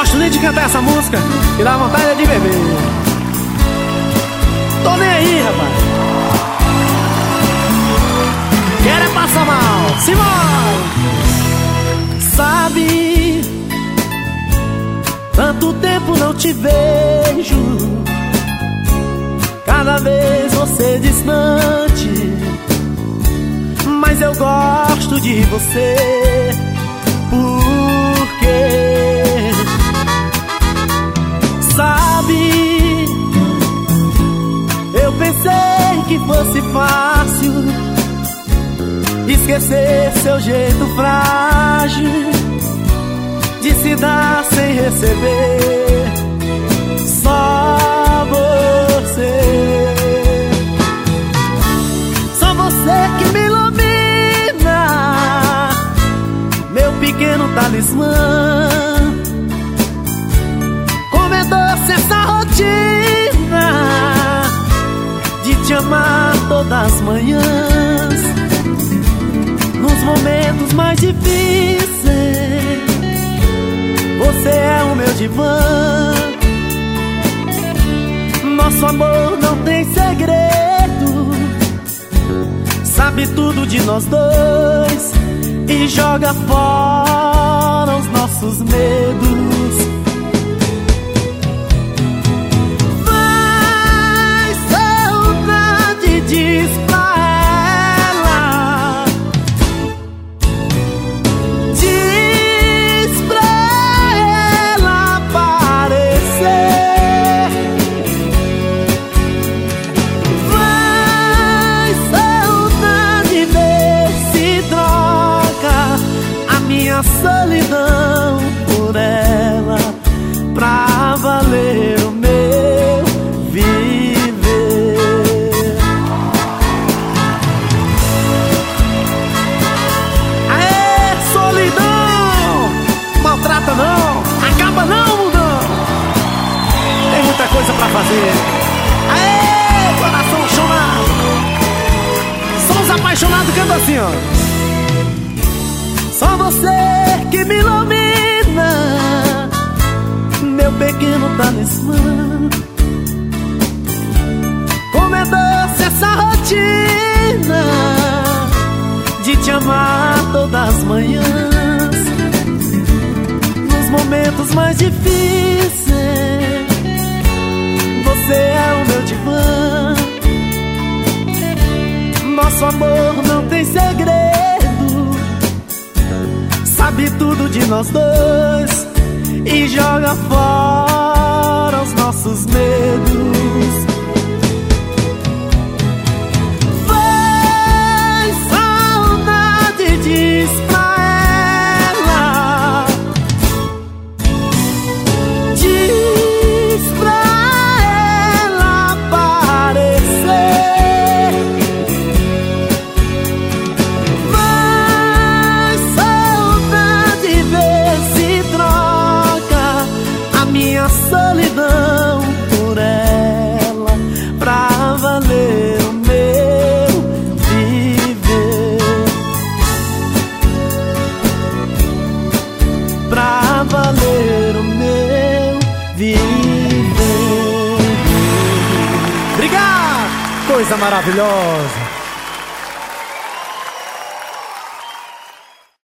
gosto nem de cantar essa música e dá vontade de beber. Tô nem aí, rapaz. Quero é passar mal. Simbora! Sabe, tanto tempo não te vejo, cada vez você distante, mas eu gosto de você. Porque sabe, eu pensei que fosse fácil esquecer seu jeito frágil de se dar sem receber. Só você que me ilumina, meu pequeno talismã. Como é doce essa rotina de te amar todas as manhãs, nos momentos mais difíceis. Você é o meu divã. Nosso amor não tem segredo, sabe tudo de nós dois e joga fora os nossos medos. Vai, saudade, diz pra ela, diz pra ela aparecer. Vai, saudade, vê se troca a minha solidão por ela, pra valer o meu viver. Aê, solidão! Maltrata não, acaba não, mundão. Tem muita coisa pra fazer. Aê, coração chonado. Só os apaixonados cantam assim, ó. Só você que me ilumina, meu pequeno talismã. Como é doce essa rotina de te amar todas as manhãs, nos momentos mais difíceis. Você é o meu divã. Nosso amor não tem segredo, sabe tudo de nós dois e joga fora os nossos medos. Vai, saudade, diz pra ela, diz pra ela aparecer. Vai, saudade, vê se troca a minha solidão por ela, pra valer o meu viver, pra valer o meu viver. Obrigado, coisa maravilhosa.